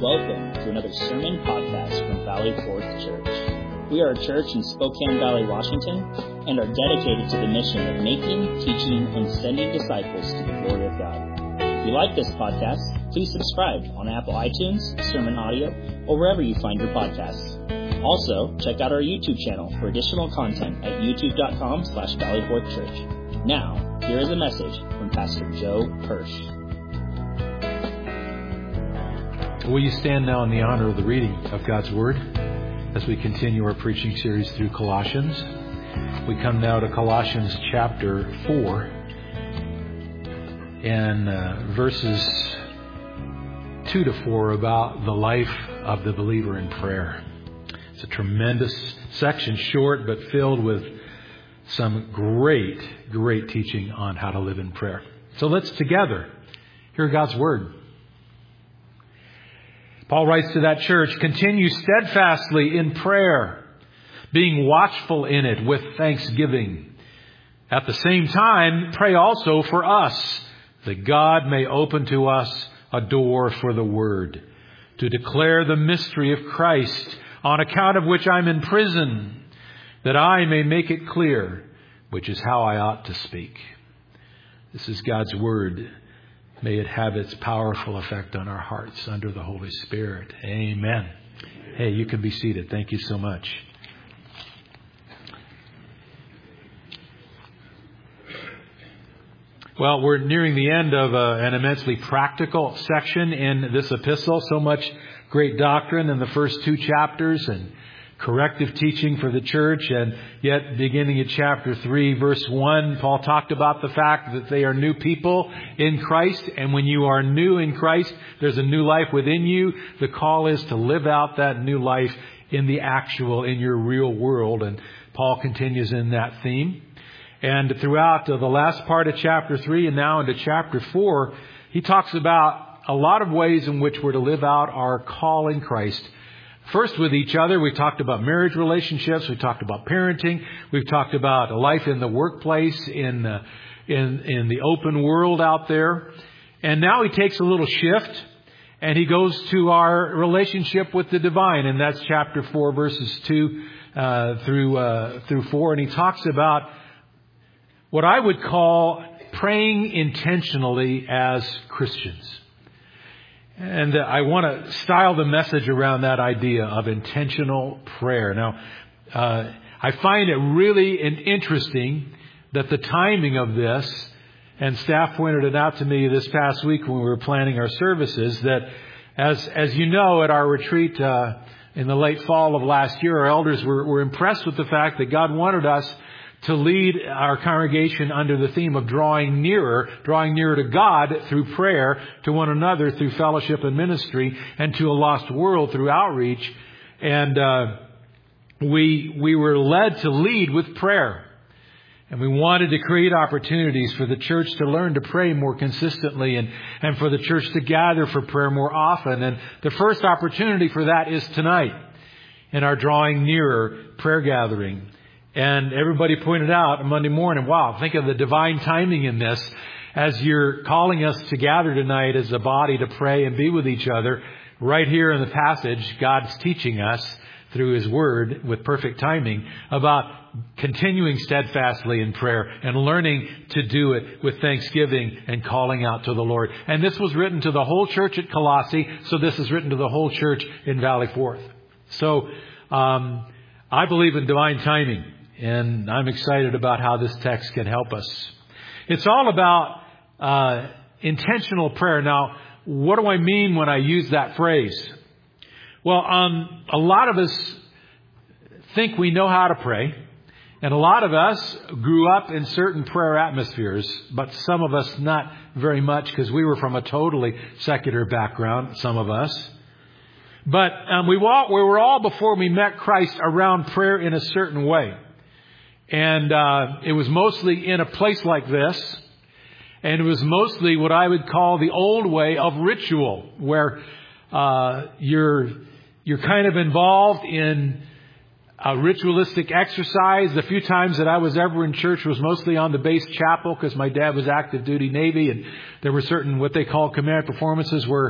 Welcome to another sermon podcast from Valley Forth Church. We are a church in Spokane Valley, Washington, and are dedicated to the mission of making, teaching, and sending disciples to the glory of God. If you like this podcast, please subscribe on Apple iTunes, Sermon Audio, or wherever you find your podcasts. Also, check out our YouTube channel for additional content at youtube.com/valleyforthchurch. Now, here is a message from Pastor Joe Hirsch. Will you stand now in the honor of the reading of God's Word as we continue our preaching series through Colossians? We come now to Colossians chapter 4 and verses 2 to 4 about the life of the believer in prayer. It's a tremendous section, short but filled with some great teaching on how to live in prayer. So let's together hear God's Word. Paul writes to that church, "Continue steadfastly in prayer, being watchful in it with thanksgiving. At the same time, pray also for us, that God may open to us a door for the word, to declare the mystery of Christ, on account of which I'm in prison, that I may make it clear, which is how I ought to speak." This is God's Word. May it have its powerful effect on our hearts under the Holy Spirit. Amen. Hey, you can be seated. Thank you so much. Well, we're nearing the end of an immensely practical section in this epistle. So much great doctrine in the first two chapters and corrective teaching for the church. And yet, beginning at chapter 3, verse 1, Paul talked about the fact that they are new people in Christ. And when you are new in Christ, there's a new life within you. The call is to live out that new life in your real world. And Paul continues in that theme. And throughout the last part of chapter 3 and now into chapter 4, he talks about a lot of ways in which we're to live out our call in Christ. First, with each other, we talked about marriage relationships. We talked about parenting. We've talked about life in the workplace, in the open world out there. And now he takes a little shift and he goes to our relationship with the divine. And that's chapter 4, verses 2 through 4. And he talks about what I would call praying intentionally as Christians. And I want to style the message around that idea of intentional prayer. Now, I find it really interesting that the timing of this, and staff pointed it out to me this past week when we were planning our services, that as you know, at our retreat in the late fall of last year, our elders were impressed with the fact that God wanted us to lead our congregation under the theme of drawing nearer to God through prayer, to one another through fellowship and ministry, and to a lost world through outreach. And we were led to lead with prayer. And we wanted to create opportunities for the church to learn to pray more consistently and for the church to gather for prayer more often. And the first opportunity for that is tonight in our Drawing Nearer prayer gathering. And everybody pointed out on Monday morning, wow, think of the divine timing in this. As you're calling us to gather tonight as a body to pray and be with each other, right here in the passage, God's teaching us through His Word with perfect timing about continuing steadfastly in prayer and learning to do it with thanksgiving and calling out to the Lord. And this was written to the whole church at Colossae, so this is written to the whole church in Valley Forth. So I believe in divine timing. And I'm excited about how this text can help us. It's all about intentional prayer. Now, what do I mean when I use that phrase? Well, a lot of us think we know how to pray. And a lot of us grew up in certain prayer atmospheres, but some of us not very much because we were from a totally secular background, some of us. But we were all, before we met Christ, around prayer in a certain way. And it was mostly in a place like this. And it was mostly what I would call the old way of ritual, where you're kind of involved in a ritualistic exercise. The few times that I was ever in church was mostly on the base chapel because my dad was active duty Navy, and there were certain what they call command performances where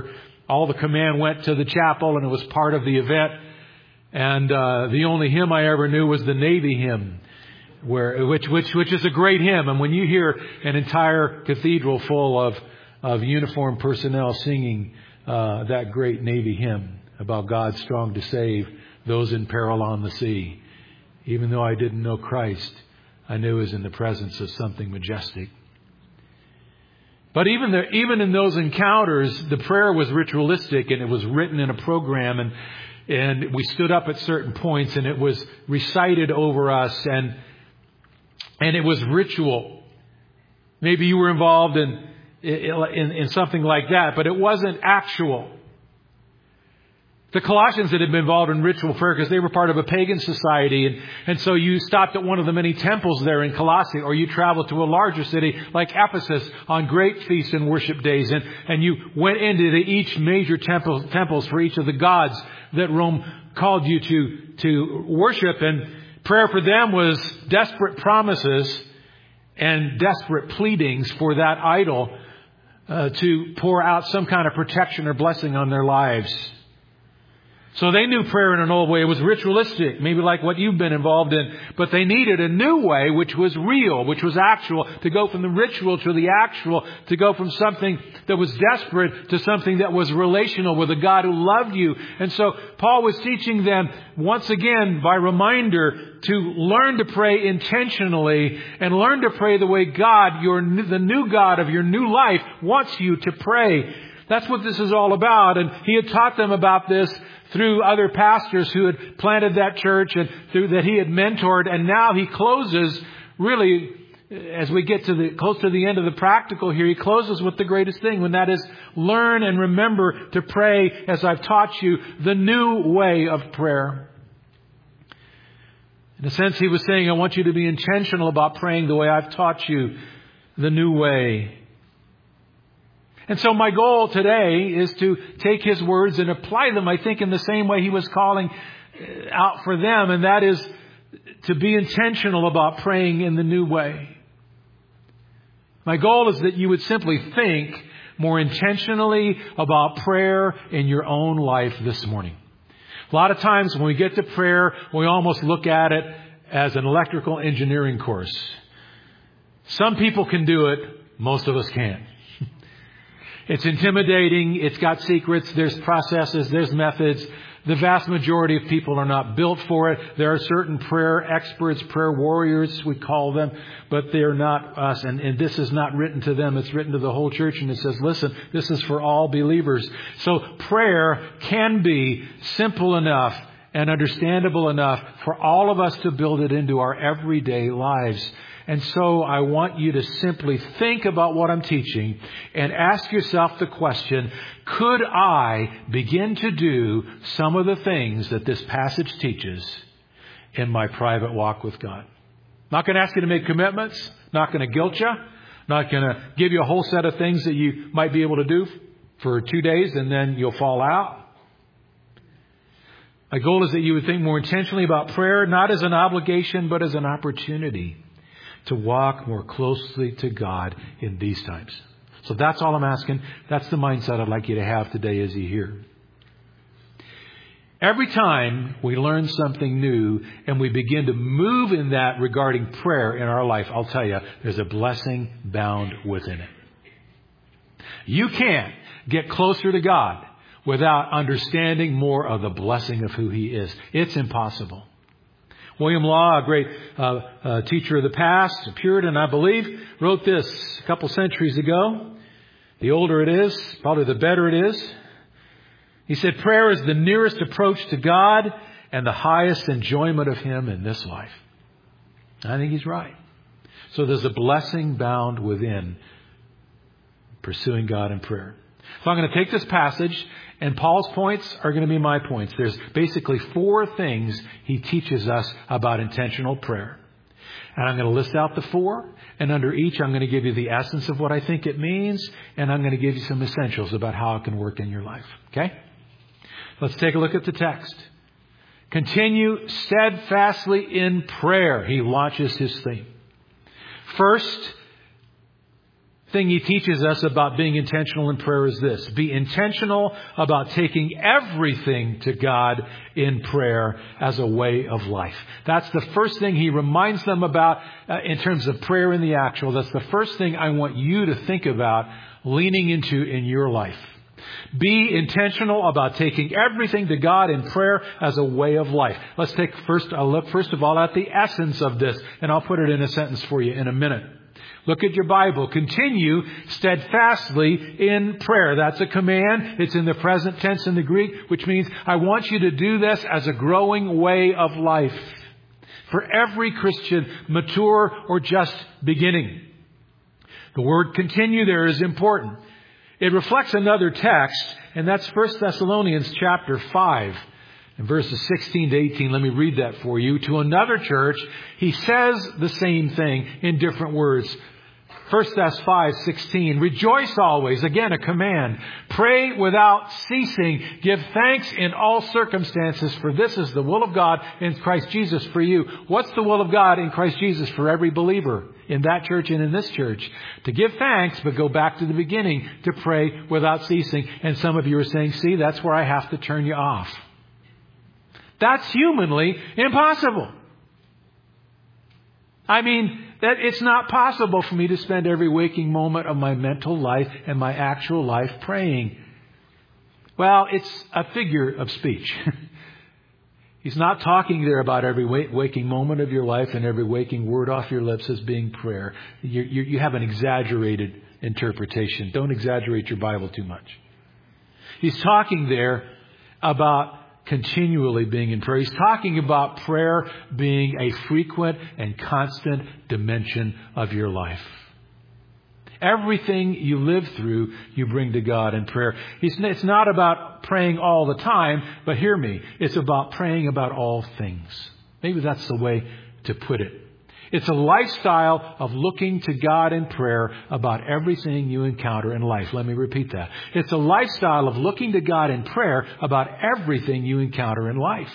all the command went to the chapel, and it was part of the event. And the only hymn I ever knew was the Navy hymn, which is a great hymn. And when you hear an entire cathedral full of uniformed personnel singing that great Navy hymn about God strong to save those in peril on the sea, even though I didn't know Christ, I knew I was in the presence of something majestic. But even in those encounters, the prayer was ritualistic, and it was written in a program, and we stood up at certain points, and it was recited over us, and it was ritual. Maybe you were involved in something like that, but it wasn't actual. The Colossians had been involved in ritual prayer because they were part of a pagan society. And so you stopped at one of the many temples there in Colossae, or you traveled to a larger city like Ephesus on great feasts and worship days. And you went into each major temples for each of the gods that Rome called you to worship. And prayer for them was desperate promises and desperate pleadings for that idol to pour out some kind of protection or blessing on their lives. So they knew prayer in an old way. It was ritualistic, maybe like what you've been involved in. But they needed a new way, which was real, which was actual, to go from the ritual to the actual, to go from something that was desperate to something that was relational with a God who loved you. And so Paul was teaching them, once again, by reminder, to learn to pray intentionally and learn to pray the way God, the new God of your new life, wants you to pray. That's what this is all about. And he had taught them about this through other pastors who had planted that church and through that he had mentored. And now he closes, really, as we get close to the end of the practical here, he closes with the greatest thing, and that is learn and remember to pray as I've taught you, the new way of prayer. In a sense, he was saying, I want you to be intentional about praying the way I've taught you, the new way. And so my goal today is to take his words and apply them, I think, in the same way he was calling out for them. And that is to be intentional about praying in the new way. My goal is that you would simply think more intentionally about prayer in your own life this morning. A lot of times when we get to prayer, we almost look at it as an electrical engineering course. Some people can do it. Most of us can't. It's intimidating. It's got secrets. There's processes. There's methods. The vast majority of people are not built for it. There are certain prayer experts, prayer warriors, we call them, but they're not us. And this is not written to them. It's written to the whole church. And it says, listen, this is for all believers. So prayer can be simple enough and understandable enough for all of us to build it into our everyday lives. And so I want you to simply think about what I'm teaching and ask yourself the question, could I begin to do some of the things that this passage teaches in my private walk with God? Not going to ask you to make commitments, not going to guilt you, not going to give you a whole set of things that you might be able to do for 2 days and then you'll fall out. My goal is that you would think more intentionally about prayer, not as an obligation, but as an opportunity to walk more closely to God in these times. So that's all I'm asking. That's the mindset I'd like you to have today as you hear. Every time we learn something new and we begin to move in that regarding prayer in our life, I'll tell you, there's a blessing bound within it. You can't get closer to God without understanding more of the blessing of who He is. It's impossible. William Law, a great teacher of the past, a Puritan, I believe, wrote this a couple centuries ago. The older it is, probably the better it is. He said, prayer is the nearest approach to God and the highest enjoyment of Him in this life. I think he's right. So there's a blessing bound within pursuing God in prayer. So I'm going to take this passage, and Paul's points are going to be my points. There's basically 4 things he teaches us about intentional prayer. And I'm going to list out the 4. And under each, I'm going to give you the essence of what I think it means. And I'm going to give you some essentials about how it can work in your life. Okay? Let's take a look at the text. Continue steadfastly in prayer. He launches his theme. First thing he teaches us about being intentional in prayer is this. Be intentional about taking everything to God in prayer as a way of life. That's the first thing he reminds them about in terms of prayer in the actual. That's the first thing I want you to think about leaning into in your life. Be intentional about taking everything to God in prayer as a way of life. Let's take a look first of all at the essence of this, and I'll put it in a sentence for you in a minute. Look at your Bible. Continue steadfastly in prayer. That's a command. It's in the present tense in the Greek, which means I want you to do this as a growing way of life for every Christian, mature or just beginning. The word continue there is important. It reflects another text, and that's 1 Thessalonians chapter 5 and verses 16 to 18. Let me read that for you. To another church, he says the same thing in different words. 1 Thess 5:16. Rejoice always. Again, a command. Pray without ceasing. Give thanks in all circumstances, for this is the will of God in Christ Jesus for you. What's the will of God in Christ Jesus for every believer in that church and in this church? To give thanks, but go back to the beginning, to pray without ceasing. And some of you are saying, see, that's where I have to turn you off. That's humanly impossible. I mean, that it's not possible for me to spend every waking moment of my mental life and my actual life praying. Well, it's a figure of speech. He's not talking there about every waking moment of your life and every waking word off your lips as being prayer. You have an exaggerated interpretation. Don't exaggerate your Bible too much. He's talking there about continually being in prayer. He's talking about prayer being a frequent and constant dimension of your life. Everything you live through, you bring to God in prayer. It's not about praying all the time, but hear me, it's about praying about all things. Maybe that's the way to put it. It's a lifestyle of looking to God in prayer about everything you encounter in life. Let me repeat that. It's a lifestyle of looking to God in prayer about everything you encounter in life.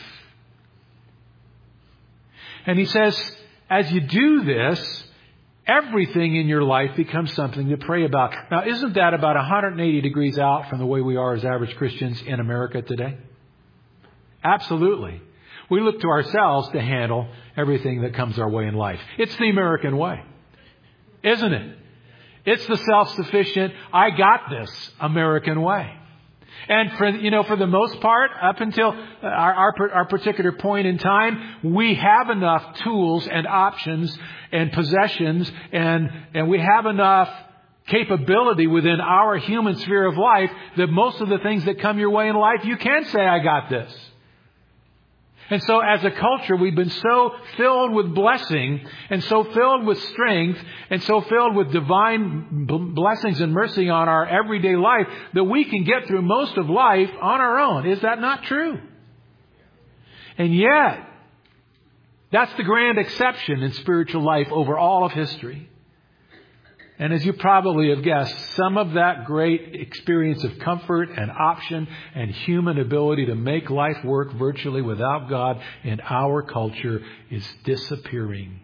And he says, as you do this, everything in your life becomes something to pray about. Now, isn't that about 180 degrees out from the way we are as average Christians in America today? Absolutely. We look to ourselves to handle everything that comes our way in life. It's the American way, isn't it? It's the self-sufficient, I got this American way. And for the most part, up until our particular point in time, we have enough tools and options and possessions, and we have enough capability within our human sphere of life that most of the things that come your way in life, you can say, I got this. And so as a culture, we've been so filled with blessing and so filled with strength and so filled with divine blessings and mercy on our everyday life that we can get through most of life on our own. Is that not true? And yet, that's the grand exception in spiritual life over all of history. And as you probably have guessed, some of that great experience of comfort and option and human ability to make life work virtually without God in our culture is disappearing.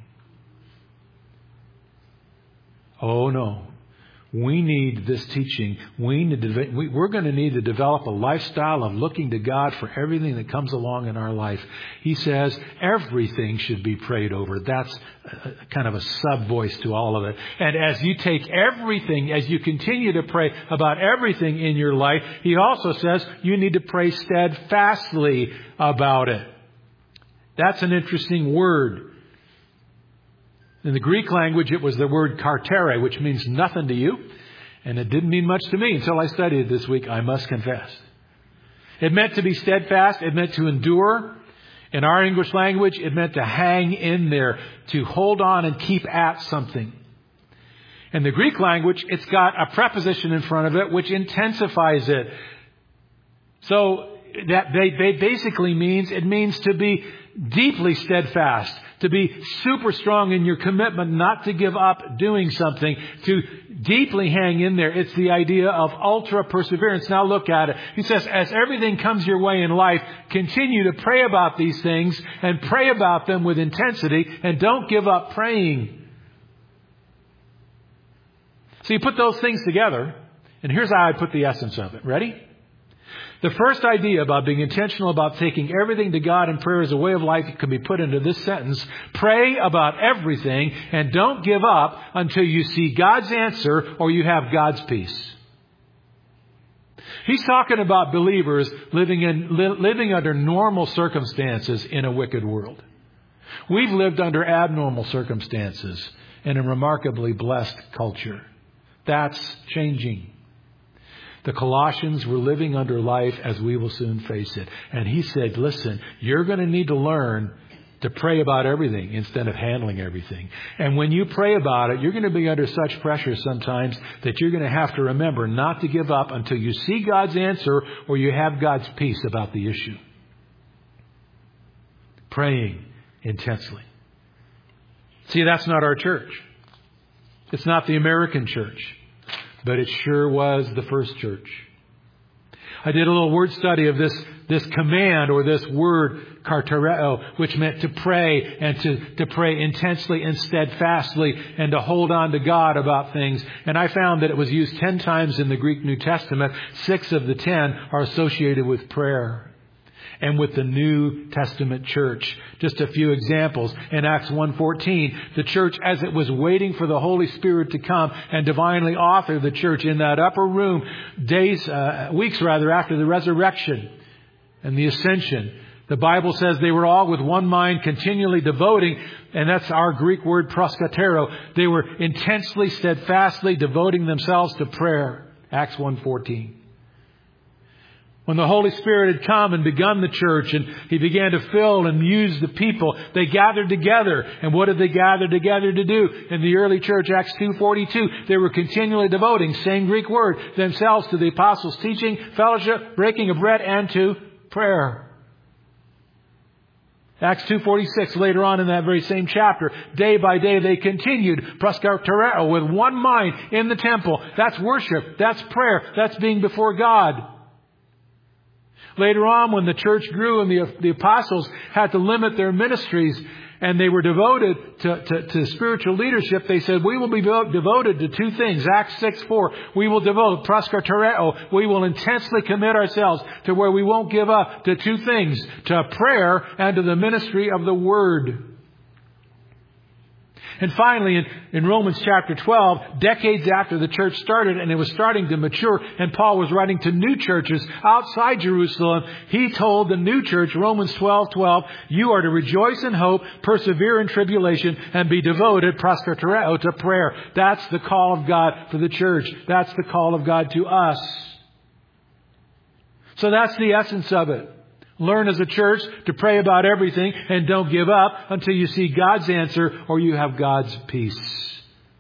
Oh no. We need this teaching. We're going to need to develop a lifestyle of looking to God for everything that comes along in our life. He says everything should be prayed over. That's kind of a sub-voice to all of it. And as you take everything, as you continue to pray about everything in your life, he also says you need to pray steadfastly about it. That's an interesting word. In the Greek language, it was the word kartere, which means nothing to you. And it didn't mean much to me until I studied it this week, I must confess. It meant to be steadfast. It meant to endure. In our English language, it meant to hang in there, to hold on and keep at something. In the Greek language, it's got a preposition in front of it, which intensifies it. So that basically means to be deeply steadfast, to be super strong in your commitment not to give up doing something, to deeply hang in there. It's the idea of ultra perseverance. Now look at it. He says, as everything comes your way in life, continue to pray about these things and pray about them with intensity and don't give up praying. So you put those things together, and here's how I put the essence of it. Ready? The first idea about being intentional about taking everything to God in prayer as a way of life can be put into this sentence. Pray about everything and don't give up until you see God's answer or you have God's peace. He's talking about believers living under normal circumstances in a wicked world. We've lived under abnormal circumstances in a remarkably blessed culture. That's changing. The Colossians were living under life as we will soon face it. And he said, listen, you're going to need to learn to pray about everything instead of handling everything. And when you pray about it, you're going to be under such pressure sometimes that you're going to have to remember not to give up until you see God's answer or you have God's peace about the issue. Praying intensely. See, that's not our church. It's not the American church. But it sure was the first church. I did a little word study of this command or this word, kartereo, which meant to pray and to pray intensely and steadfastly and to hold on to God about things. And I found that it was used 10 times in the Greek New Testament. 6 of the 10 are associated with prayer and with the New Testament church. Just a few examples. In Acts 1:14, the church, as it was waiting for the Holy Spirit to come and divinely author the church in that upper room, weeks after the resurrection and the ascension, the Bible says they were all with one mind continually devoting, and that's our Greek word proskatero. They were intensely, steadfastly devoting themselves to prayer. Acts 1:14. When the Holy Spirit had come and begun the church and He began to fill and use the people, they gathered together. And what did they gather together to do? In the early church, Acts 2:42, they were continually devoting, same Greek word, themselves to the apostles' teaching, fellowship, breaking of bread, and to prayer. Acts 2:46, later on in that very same chapter, day by day they continued, proskartereo, with one mind in the temple. That's worship. That's prayer. That's being before God. Later on, when the church grew and the apostles had to limit their ministries and they were devoted to spiritual leadership, they said, we will be devoted to 2 things. Acts 6:4, we will devote, proskartereo, we will intensely commit ourselves to where we won't give up to 2 things, to prayer and to the ministry of the Word. And finally, in Romans chapter 12, decades after the church started and it was starting to mature, and Paul was writing to new churches outside Jerusalem, he told the new church, Romans 12:12, you are to rejoice in hope, persevere in tribulation, and be devoted, proskartereo, to prayer. That's the call of God for the church. That's the call of God to us. So that's the essence of it. Learn as a church to pray about everything and don't give up until you see God's answer or you have God's peace.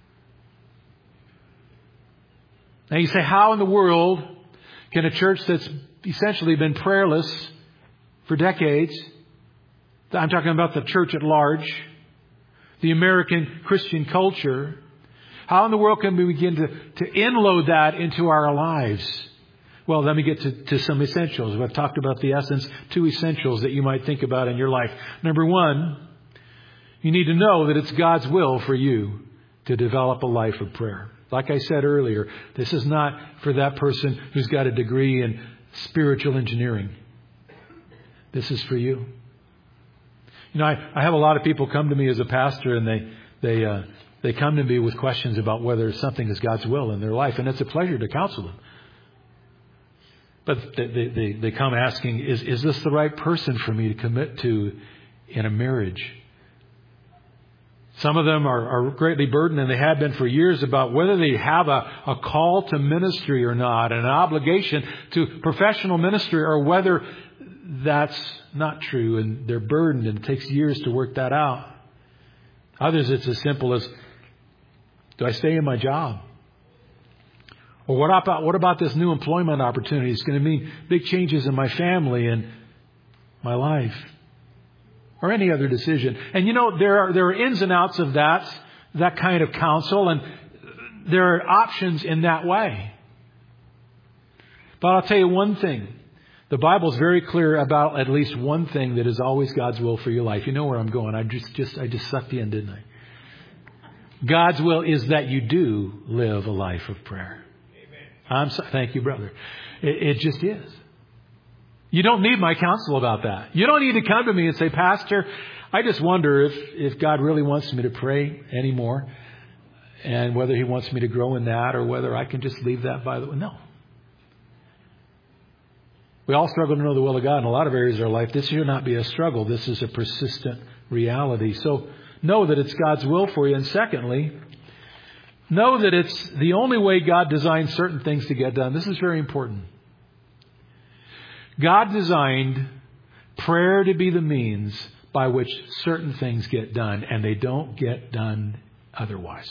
Now you say, how in the world can a church that's essentially been prayerless for decades, I'm talking about the church at large, the American Christian culture, how in the world can we begin to inload that into our lives? Well, let me get to some essentials. I've talked about the essence, 2 essentials that you might think about in your life. Number 1, you need to know that it's God's will for you to develop a life of prayer. Like I said earlier, this is not for that person who's got a degree in spiritual engineering. This is for you. You know, I have a lot of people come to me as a pastor, and they come to me with questions about whether something is God's will in their life, and it's a pleasure to counsel them. But they come asking, is this the right person for me to commit to in a marriage? Some of them are greatly burdened, and they have been for years, about whether they have a call to ministry or not, an obligation to professional ministry, or whether that's not true, and they're burdened, and it takes years to work that out. Others, it's as simple as, do I stay in my job? Or what about this new employment opportunity? It's going to mean big changes in my family and my life. Or any other decision. And you know, there are ins and outs of that kind of counsel, and there are options in that way. But I'll tell you one thing. The Bible is very clear about at least one thing that is always God's will for your life. You know where I'm going. I just sucked you in, didn't I? God's will is that you do live a life of prayer. Thank you, brother. It just is. You don't need my counsel about that. You don't need to come to me and say, Pastor, I just wonder if God really wants me to pray anymore, and whether He wants me to grow in that, or whether I can just leave that by the way. No. We all struggle to know the will of God in a lot of areas of our life. This should not be a struggle. This is a persistent reality. So know that it's God's will for you. And secondly, know that it's the only way God designed certain things to get done. This is very important. God designed prayer to be the means by which certain things get done, and they don't get done otherwise.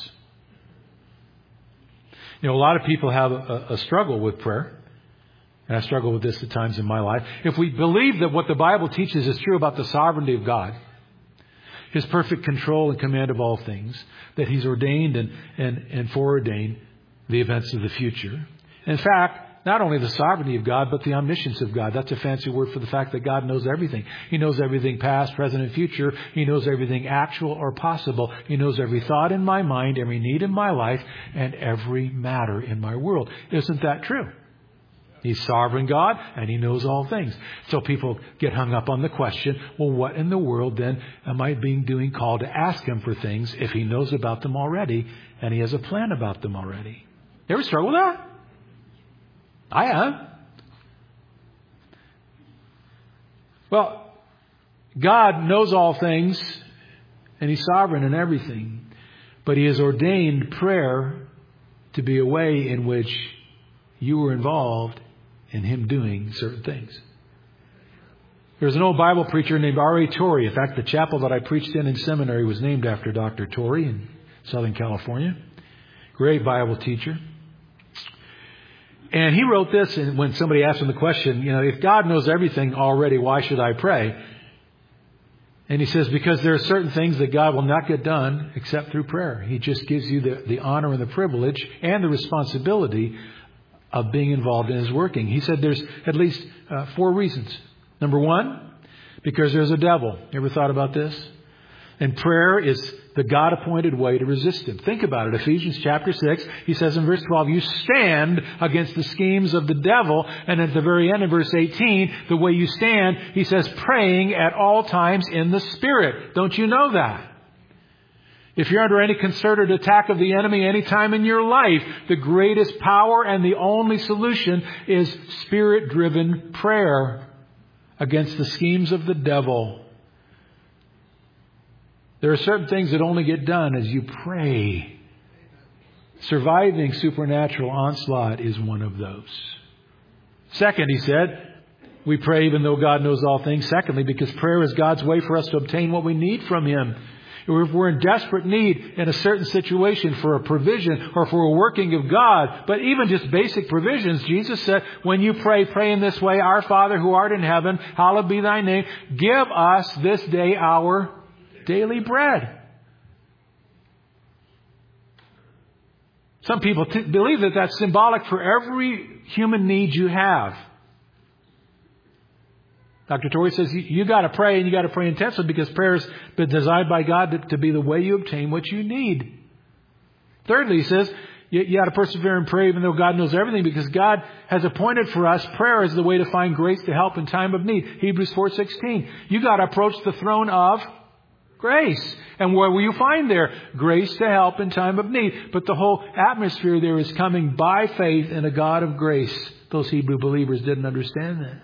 You know, a lot of people have a struggle with prayer. And I struggle with this at times in my life. If we believe that what the Bible teaches is true about the sovereignty of God, His perfect control and command of all things, that He's ordained and foreordained the events of the future. In fact, not only the sovereignty of God, but the omniscience of God. That's a fancy word for the fact that God knows everything. He knows everything past, present, and future. He knows everything actual or possible. He knows every thought in my mind, every need in my life, and every matter in my world. Isn't that true? He's sovereign God, and He knows all things. So people get hung up on the question, well, what in the world then am I being called to ask Him for things if He knows about them already and He has a plan about them already? You ever struggle with that? I have. Well, God knows all things, and He's sovereign in everything. But He has ordained prayer to be a way in which you were involved in Him doing certain things. There's an old Bible preacher named R.A. Torrey. In fact, the chapel that I preached in seminary was named after Dr. Torrey in Southern California. Great Bible teacher. And he wrote this, and when somebody asked him the question, if God knows everything already, why should I pray? And he says, because there are certain things that God will not get done except through prayer. He just gives you the honor and the privilege and the responsibility of being involved in His working. He said there's at least 4 reasons. Number 1, because there's a devil. You ever thought about this? And prayer is the God-appointed way to resist him. Think about it. Ephesians chapter 6, he says in verse 12, you stand against the schemes of the devil. And at the very end of verse 18, the way you stand, he says, praying at all times in the Spirit. Don't you know that? If you're under any concerted attack of the enemy any time in your life, the greatest power and the only solution is Spirit-driven prayer against the schemes of the devil. There are certain things that only get done as you pray. Surviving supernatural onslaught is one of those. Second, he said, we pray even though God knows all things. Secondly, because prayer is God's way for us to obtain what we need from Him. If we're in desperate need in a certain situation for a provision or for a working of God, but even just basic provisions, Jesus said, when you pray, pray in this way, Our Father who art in heaven, hallowed be Thy name. Give us this day our daily bread. Some people believe that that's symbolic for every human need you have. Dr. Torrey says you got to pray, and you got to pray intensely, because prayer has been designed by God to be the way you obtain what you need. Thirdly, he says you got to persevere and pray even though God knows everything, because God has appointed for us prayer as the way to find grace to help in time of need. Hebrews 4:16. You got to approach the throne of grace. And what will you find there? Grace to help in time of need. But the whole atmosphere there is coming by faith in a God of grace. Those Hebrew believers didn't understand that.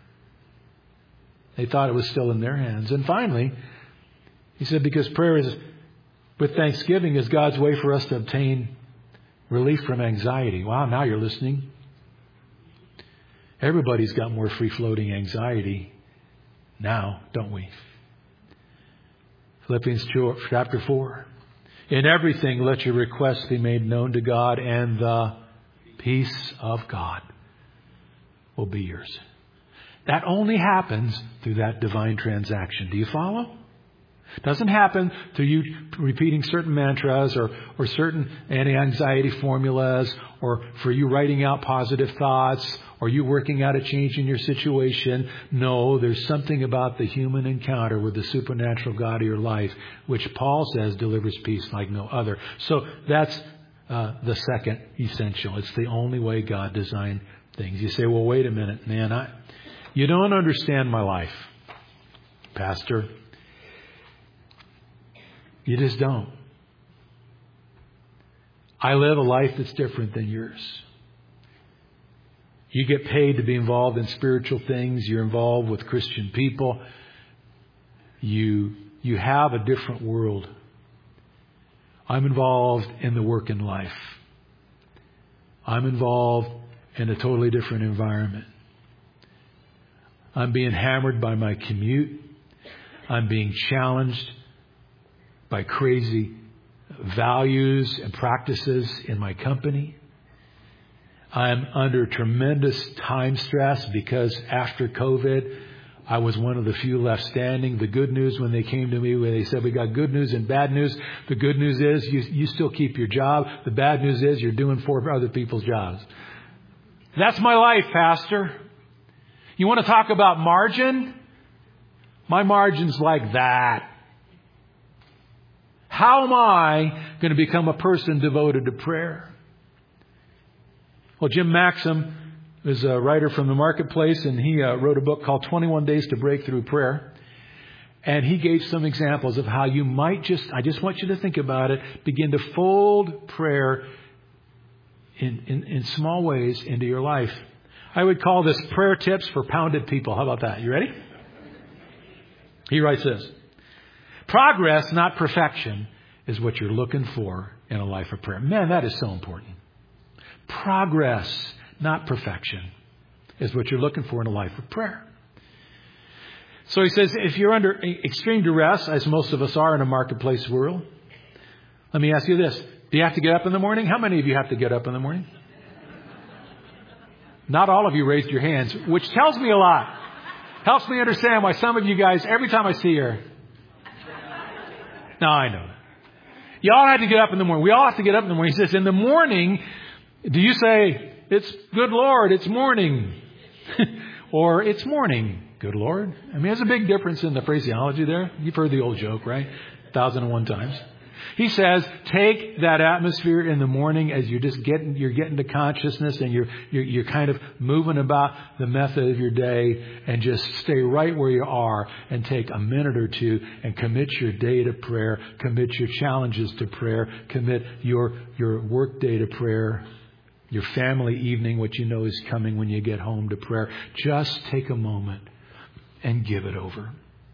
They thought it was still in their hands. And finally, he said, because prayer is with thanksgiving is God's way for us to obtain relief from anxiety. Wow, now you're listening. Everybody's got more free-floating anxiety now, don't we? Philippians chapter 4. In everything, let your requests be made known to God, and the peace of God will be yours. That only happens through that divine transaction. Do you follow? It doesn't happen through you repeating certain mantras or certain anti-anxiety formulas or for you writing out positive thoughts or you working out a change in your situation. No, there's something about the human encounter with the supernatural God of your life, which Paul says delivers peace like no other. So that's the second essential. It's the only way God designed things. You say, well, wait a minute, man. You don't understand my life, Pastor. You just don't. I live a life that's different than yours. You get paid to be involved in spiritual things. You're involved with Christian people. You have a different world. I'm involved in the working life. I'm involved in a totally different environment. I'm being hammered by my commute. I'm being challenged by crazy values and practices in my company. I'm under tremendous time stress because after COVID, I was one of the few left standing. The good news when they came to me, when they said, we got good news and bad news. The good news is you still keep your job. The bad news is you're doing 4 other people's jobs. That's my life, Pastor. You want to talk about margin? My margin's like that. How am I going to become a person devoted to prayer? Well, Jim Maxim is a writer from the Marketplace, and he wrote a book called 21 Days to Breakthrough Prayer. And he gave some examples of how you might I just want you to think about it, begin to fold prayer in small ways into your life. I would call this prayer tips for pounded people. How about that? You ready? He writes this. Progress, not perfection, is what you're looking for in a life of prayer. Man, that is so important. Progress, not perfection, is what you're looking for in a life of prayer. So he says, if you're under extreme duress, as most of us are in a marketplace world, let me ask you this. Do you have to get up in the morning? How many of you have to get up in the morning? Not all of you raised your hands, which tells me a lot. Helps me understand why some of you guys, every time I see her, no, I know that. You all had to get up in the morning. We all have to get up in the morning. He says, in the morning, do you say, it's good Lord, it's morning? Or it's morning, good Lord? I mean, there's a big difference in the phraseology there. You've heard the old joke, right? 1,001 times. He says, take that atmosphere in the morning as you're getting to consciousness and you're kind of moving about the method of your day, and just stay right where you are and take a minute or two and commit your day to prayer, commit your challenges to prayer, commit your work day to prayer, your family evening, what you know is coming when you get home, to prayer. Just take a moment and give it over.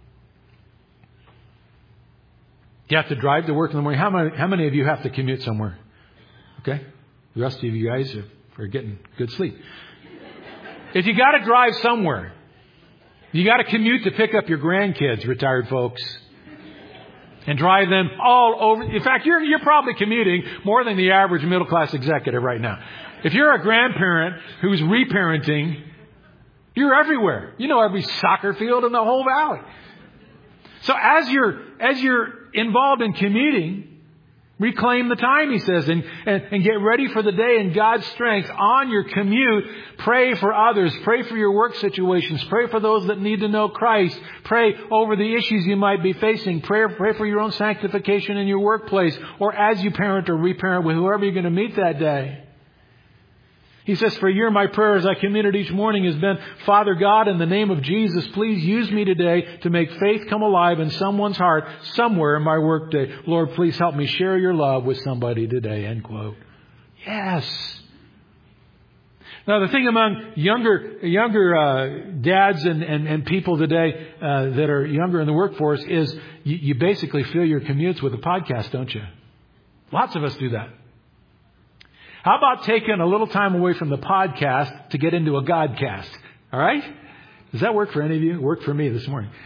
You have to drive to work in the morning. How many of you have to commute somewhere? Okay. The rest of you guys are getting good sleep. If you got to drive somewhere, you got to commute to pick up your grandkids, retired folks, and drive them all over. In fact, you're probably commuting more than the average middle class executive right now. If you're a grandparent who's reparenting, you're everywhere. You know every soccer field in the whole valley. So as you're involved in commuting, reclaim the time, he says, and get ready for the day in God's strength. On your commute, pray for others. Pray for your work situations. Pray for those that need to know Christ. Pray over the issues you might be facing. Pray for your own sanctification in your workplace, or as you parent or reparent with whoever you're going to meet that day. He says, for a year, my prayer as I commute each morning has been, Father God, in the name of Jesus, please use me today to make faith come alive in someone's heart somewhere in my workday. Lord, please help me share your love with somebody today, end quote. Yes. Now, the thing among younger dads and people today that are younger in the workforce is you basically fill your commutes with a podcast, don't you? Lots of us do that. How about taking a little time away from the podcast to get into a Godcast? All right? Does that work for any of you? It worked for me this morning.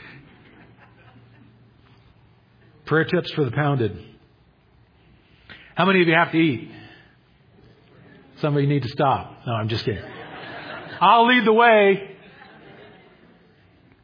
Prayer tips for the pounded. How many of you have to eat? Some of you need to stop. No, I'm just kidding. I'll lead the way.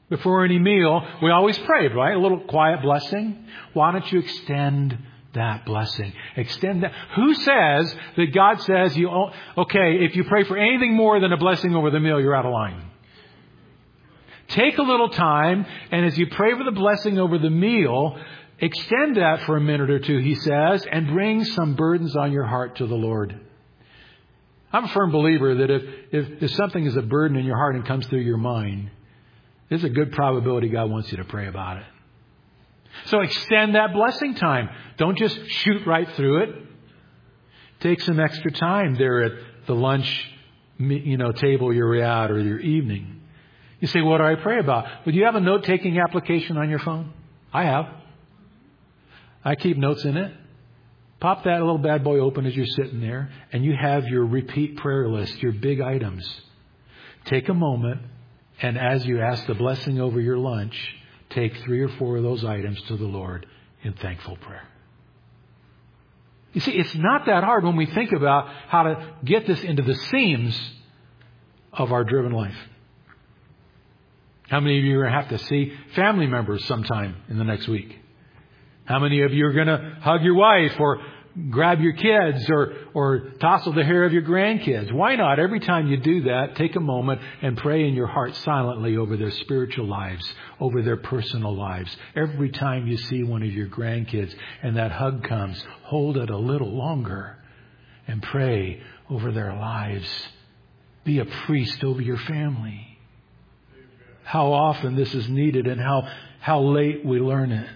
Before any meal, we always prayed, right? A little quiet blessing. Why don't you extend that blessing? Extend that. Who says that God says if you pray for anything more than a blessing over the meal, you're out of line? Take a little time, and as you pray for the blessing over the meal, extend that for a minute or two, he says, and bring some burdens on your heart to the Lord. I'm a firm believer that if something is a burden in your heart and comes through your mind, there's a good probability God wants you to pray about it. So extend that blessing time. Don't just shoot right through it. Take some extra time there at the lunch, table you're at, or your evening. You say, what do I pray about? Well, do you have a note-taking application on your phone? I have. I keep notes in it. Pop that little bad boy open as you're sitting there, and you have your repeat prayer list, your big items. Take a moment, and as you ask the blessing over your lunch, take 3 or 4 of those items to the Lord in thankful prayer. You see, it's not that hard when we think about how to get this into the seams of our driven life. How many of you are going to have to see family members sometime in the next week? How many of you are going to hug your wife or grab your kids or tousle the hair of your grandkids? Why not? Every time you do that, take a moment and pray in your heart silently over their spiritual lives, over their personal lives. Every time you see one of your grandkids and that hug comes, hold it a little longer and pray over their lives. Be a priest over your family. How often this is needed and how late we learn it.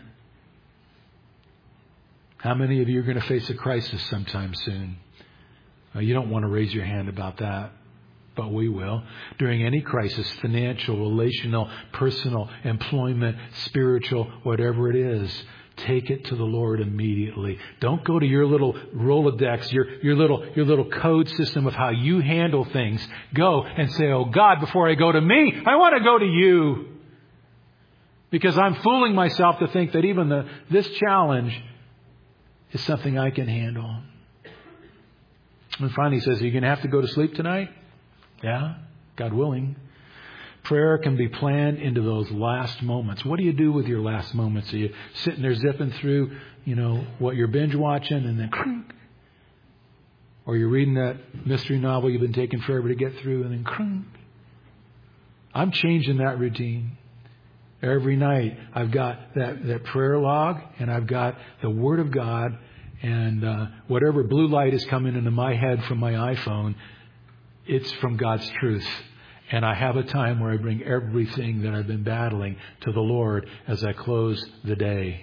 How many of you are going to face a crisis sometime soon? You don't want to raise your hand about that, but we will. During any crisis, financial, relational, personal, employment, spiritual, whatever it is, take it to the Lord immediately. Don't go to your little Rolodex, your little code system of how you handle things. Go and say, oh God, before I go to me, I want to go to you. Because I'm fooling myself to think that even this challenge is something I can handle. And finally he says, are you going to have to go to sleep tonight? Yeah, God willing. Prayer can be planned into those last moments. What do you do with your last moments? Are you sitting there zipping through, what you're binge watching and then crunk? Or you're reading that mystery novel you've been taking forever to get through and then crunk? I'm changing that routine. Every night I've got that prayer log and I've got the Word of God and whatever blue light is coming into my head from my iPhone, it's from God's truth. And I have a time where I bring everything that I've been battling to the Lord as I close the day.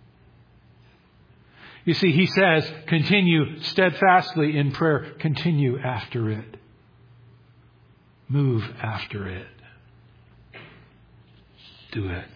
You see, he says, continue steadfastly in prayer. Continue after it. Move after it. Do it.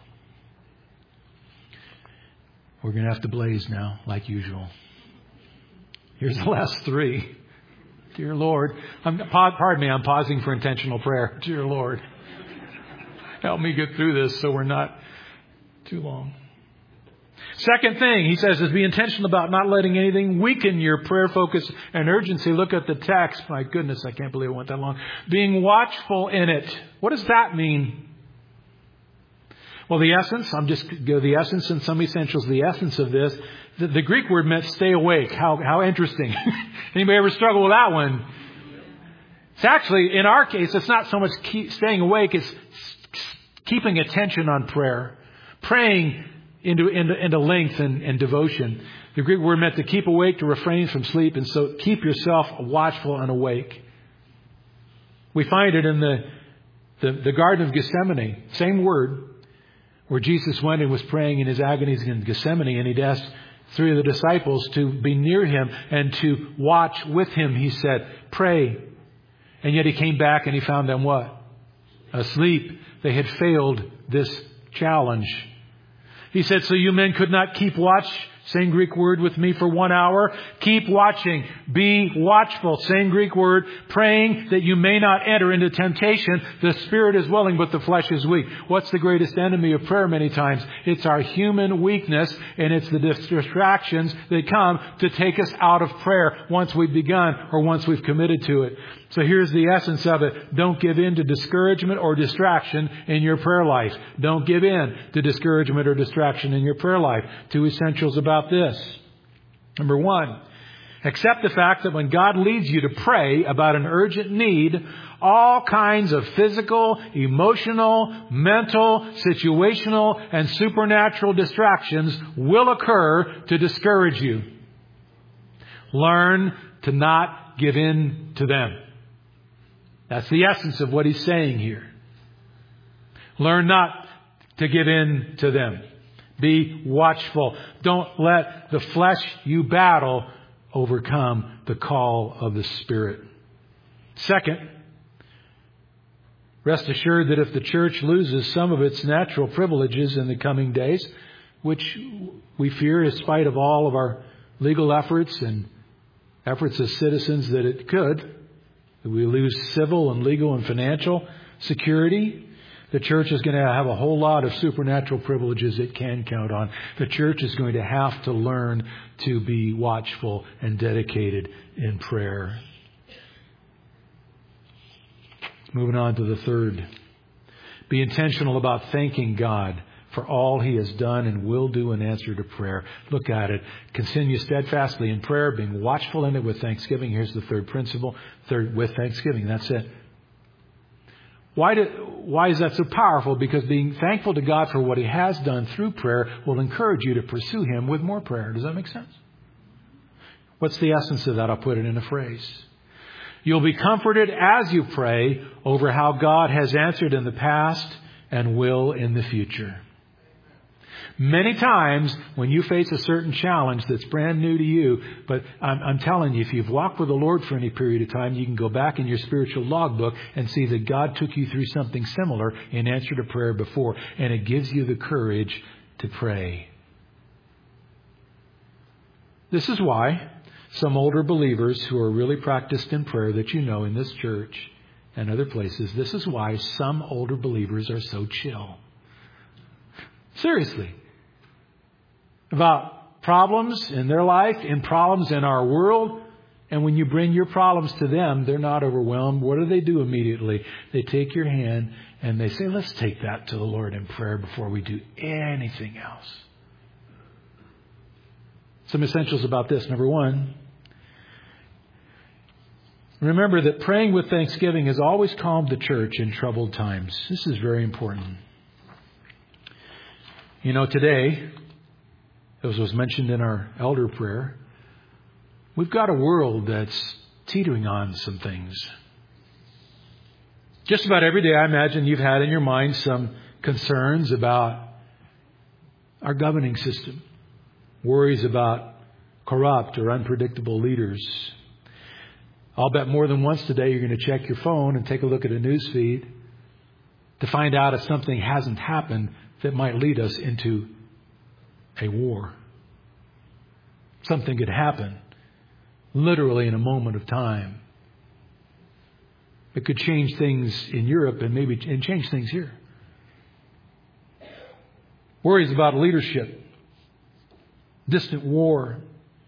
We're going to have to blaze now, like usual. Here's the last 3. Dear Lord, pardon me, I'm pausing for intentional prayer. Dear Lord, help me get through this so we're not too long. Second thing, he says, is be intentional about not letting anything weaken your prayer focus and urgency. Look at the text. My goodness, I can't believe it went that long. Being watchful in it. What does that mean? Well, the essence, I'm just going to go the essence and some essentials. The essence of this, the Greek word meant stay awake. How interesting. Anybody ever struggle with that one? It's actually, in our case, it's not so much staying awake, it's keeping attention on prayer. Praying into length and devotion. The Greek word meant to keep awake, to refrain from sleep, and so keep yourself watchful and awake. We find it in the Garden of Gethsemane, same word, where Jesus went and was praying in his agonies in Gethsemane, and he'd asked 3 of the disciples to be near him and to watch with him. He said, pray. And yet he came back and he found them what? Asleep. They had failed this challenge. He said, so you men could not keep watch Same Greek word with me for 1 hour. Keep watching. Be watchful. Same Greek word. Praying that you may not enter into temptation. The spirit is willing, but the flesh is weak. What's the greatest enemy of prayer many times? It's our human weakness, and it's the distractions that come to take us out of prayer once we've begun or once we've committed to it. So here's the essence of it. Don't give in to discouragement or distraction in your prayer life. Don't give in to discouragement or distraction in your prayer life. 2 essentials about this. Number 1, accept the fact that when God leads you to pray about an urgent need, all kinds of physical, emotional, mental, situational, and supernatural distractions will occur to discourage you. Learn to not give in to them. That's the essence of what he's saying here. Learn not to give in to them. Be watchful. Don't let the flesh you battle overcome the call of the Spirit. Second, rest assured that if the church loses some of its natural privileges in the coming days, which we fear in spite of all of our legal efforts and efforts as citizens that it could, we lose civil and legal and financial security, the church is going to have a whole lot of supernatural privileges it can count on. The church is going to have to learn to be watchful and dedicated in prayer. Moving on to the third. Be intentional about thanking God for all He has done and will do in answer to prayer. Look at it. Continue steadfastly in prayer, being watchful in it with thanksgiving. Here's the third principle. Third, with thanksgiving. That's it. Why is that so powerful? Because being thankful to God for what He has done through prayer will encourage you to pursue Him with more prayer. Does that make sense? What's the essence of that? I'll put it in a phrase. You'll be comforted as you pray over how God has answered in the past and will in the future. Many times when you face a certain challenge that's brand new to you, but I'm telling you, if you've walked with the Lord for any period of time, you can go back in your spiritual logbook and see that God took you through something similar in answer to prayer before, and it gives you the courage to pray. This is why some older believers who are really practiced in prayer that you know in this church and other places, this is why some older believers are so chill. Seriously. About problems in their life and problems in our world. And when you bring your problems to them, they're not overwhelmed. What do immediately? They take your hand and they say, let's take that to the Lord in prayer before we do anything else. Some essentials about this. Number 1, remember that praying with thanksgiving has always calmed the church in troubled times. This is very important. You know, today, as was mentioned in our elder prayer, we've got a world that's teetering on some things. Just about every day, I imagine you've had in your mind some concerns about our governing system, worries about corrupt or unpredictable leaders. I'll bet more than once today you're going to check your phone and take a look at a news feed to find out if something hasn't happened that might lead us into a war. Something could happen literally in a moment of time. It could change things in Europe and change things here. Worries about leadership, distant war.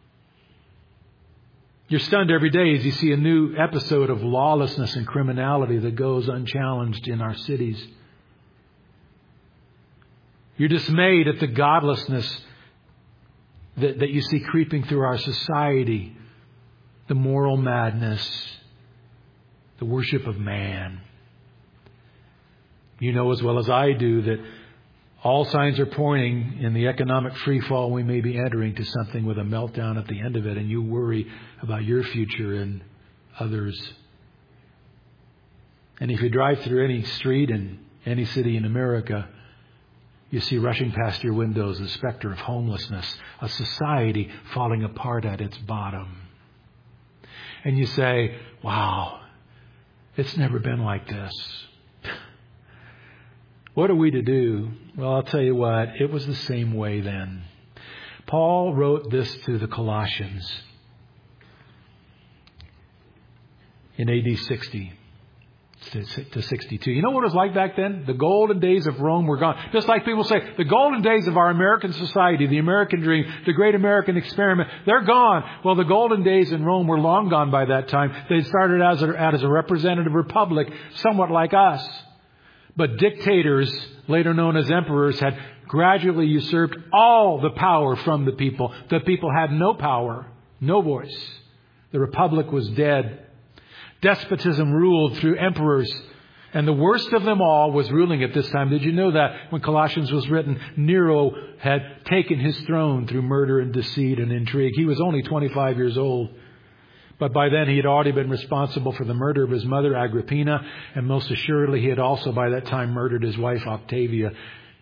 You're stunned every day as you see a new episode of lawlessness and criminality that goes unchallenged in our cities. You're dismayed at the godlessness that you see creeping through our society, the moral madness, the worship of man. You know as well as I do that all signs are pointing in the economic freefall we may be entering to something with a meltdown at the end of it, and you worry about your future and others. And if you drive through any street in any city in America, you see rushing past your windows the specter of homelessness, a society falling apart at its bottom. And you say, wow, it's never been like this. What are we to do? Well, I'll tell you what, it was the same way then. Paul wrote this to the Colossians in AD 60 to 62. You know what it was like back then? The golden days of Rome were gone. Just like people say, the golden days of our American society, the American dream, the great American experiment, they're gone. Well, the golden days in Rome were long gone by that time. They started as a representative republic, somewhat like us. But dictators, later known as emperors, had gradually usurped all the power from the people. The people had no power, no voice. The republic was dead. Despotism ruled through emperors. And the worst of them all was ruling at this time. Did you know that when Colossians was written, Nero had taken his throne through murder and deceit and intrigue? He was only 25 years old. But by then he had already been responsible for the murder of his mother, Agrippina. And most assuredly he had also by that time murdered his wife, Octavia.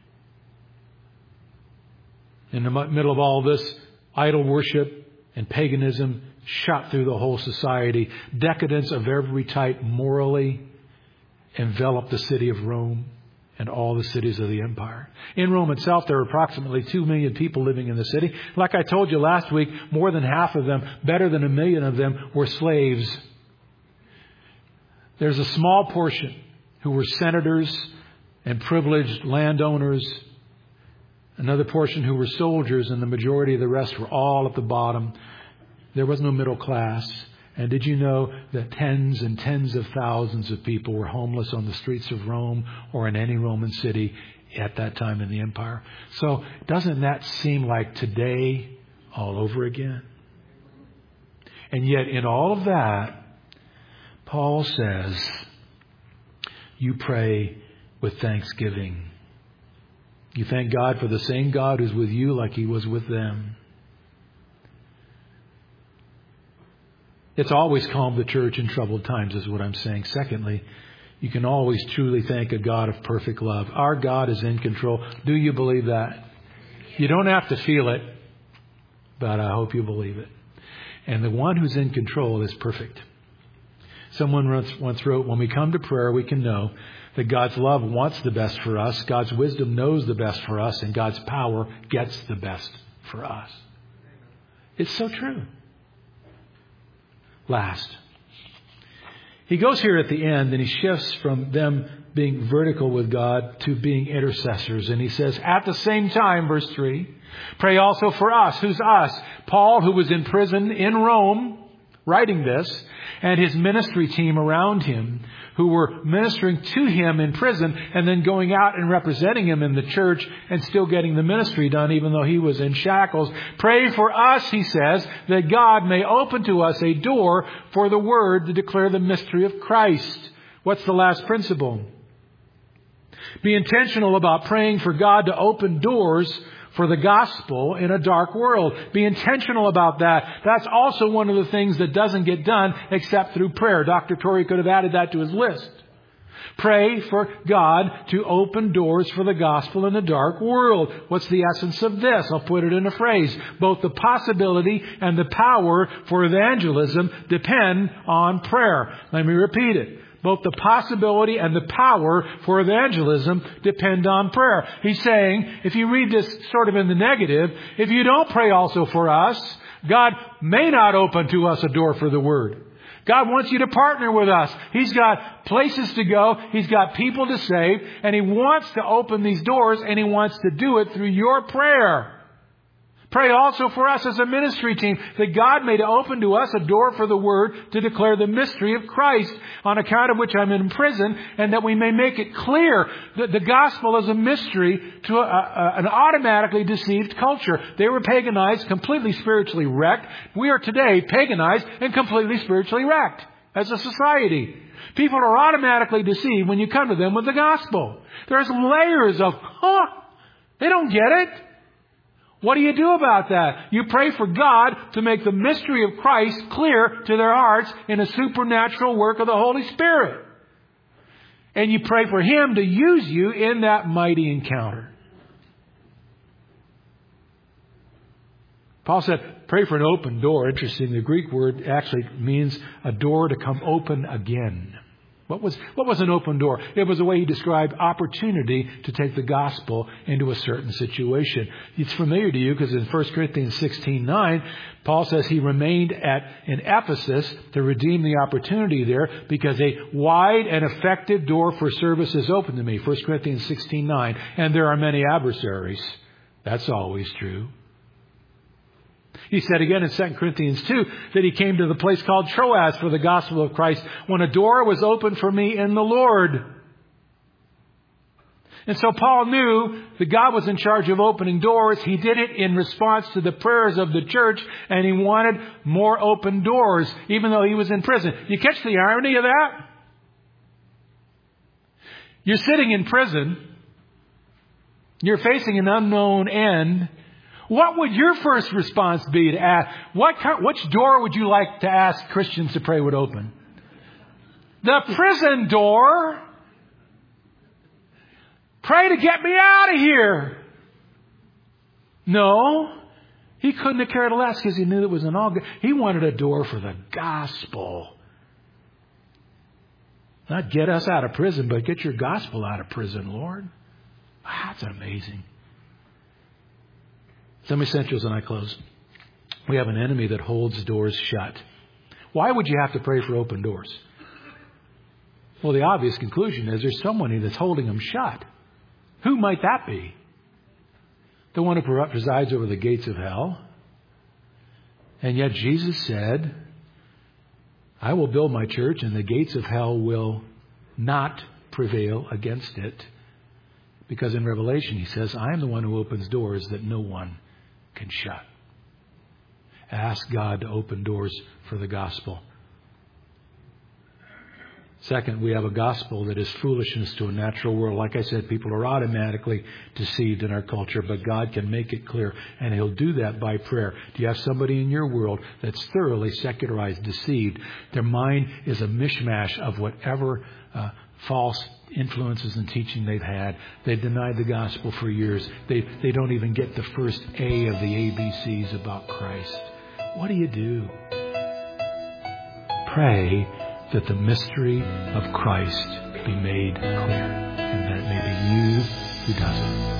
In the middle of all this, idol worship and paganism shot through the whole society. Decadence of every type morally enveloped the city of Rome and all the cities of the empire. In Rome itself, there were approximately 2 million people living in the city. Like I told you last week, more than half of them, better than 1 million of them, were slaves. There's a small portion who were senators and privileged landowners. Another portion who were soldiers, and the majority of the rest were all at the bottom. There was no middle class. And did you know that tens and tens of thousands of people were homeless on the streets of Rome or in any Roman city at that time in the empire? So doesn't that seem like today all over again? And yet in all of that, Paul says, you pray with thanksgiving. You thank God for the same God who's with you like he was with them. It's always calmed the church in troubled times, is what I'm saying. Secondly, you can always truly thank a God of perfect love. Our God is in control. Do you believe that? You don't have to feel it, but I hope you believe it. And the one who's in control is perfect. Someone once wrote, when we come to prayer, we can know that God's love wants the best for us, God's wisdom knows the best for us, and God's power gets the best for us. It's so true. Last, he goes here at the end and he shifts from them being vertical with God to being intercessors. And he says, at the same time, verse 3, pray also for us. Who's us? Paul, who was in prison in Rome, writing this, and his ministry team around him, who were ministering to him in prison and then going out and representing him in the church and still getting the ministry done even though he was in shackles. Pray for us, he says, that God may open to us a door for the word to declare the mystery of Christ. What's the last principle? Be intentional about praying for God to open doors for the gospel in a dark world. Be intentional about that. That's also one of the things that doesn't get done except through prayer. Dr. Torrey could have added that to his list. Pray for God to open doors for the gospel in a dark world. What's the essence of this? I'll put it in a phrase. Both the possibility and the power for evangelism depend on prayer. Let me repeat it. Both the possibility and the power for evangelism depend on prayer. He's saying, if you read this sort of in the negative, if you don't pray also for us, God may not open to us a door for the word. God wants you to partner with us. He's got places to go. He's got people to save. And He wants to open these doors, and He wants to do it through your prayer. Pray also for us as a ministry team that God may open to us a door for the word to declare the mystery of Christ, on account of which I'm in prison, and that we may make it clear that the gospel is a mystery to an automatically deceived culture. They were paganized, completely spiritually wrecked. We are today paganized and completely spiritually wrecked as a society. People are automatically deceived when you come to them with the gospel. There's layers of, they don't get it. What do you do about that? You pray for God to make the mystery of Christ clear to their hearts in a supernatural work of the Holy Spirit. And you pray for Him to use you in that mighty encounter. Paul said, pray for an open door. Interesting, the Greek word actually means a door to come open again. What was an open door? It was a way he described opportunity to take the gospel into a certain situation. It's familiar to you because in 1 Corinthians 16:9, Paul says he remained in Ephesus to redeem the opportunity there because a wide and effective door for service is open to me. 1 Corinthians 16:9. And there are many adversaries. That's always true. He said again in 2 Corinthians 2 that he came to the place called Troas for the gospel of Christ when a door was opened for me in the Lord. And so Paul knew that God was in charge of opening doors. He did it in response to the prayers of the church, and he wanted more open doors, even though he was in prison. You catch the irony of that? You're sitting in prison. You're facing an unknown end. What would your first response be to ask? Which door would you like to ask Christians to pray would open? The prison door. Pray to get me out of here. No. He couldn't have cared less because he knew it was an all good. He wanted a door for the gospel. Not get us out of prison, but get your gospel out of prison, Lord. That's amazing. Some essentials and I close. We have an enemy that holds doors shut. Why would you have to pray for open doors? Well, the obvious conclusion is there's someone that's holding them shut. Who might that be? The one who presides over the gates of hell. And yet Jesus said, I will build my church and the gates of hell will not prevail against it. Because in Revelation he says, I am the one who opens doors that no one can shut. Ask God to open doors for the gospel. Second, we have a gospel that is foolishness to a natural world. Like I said, people are automatically deceived in our culture, but God can make it clear, and He'll do that by prayer. Do you have somebody in your world that's thoroughly secularized, deceived? Their mind is a mishmash of whatever false influences and teaching they've had. They've denied the gospel for years. They don't even get the first A of the ABCs about Christ. What do? Pray that the mystery of Christ be made clear, and that it may be you who does it.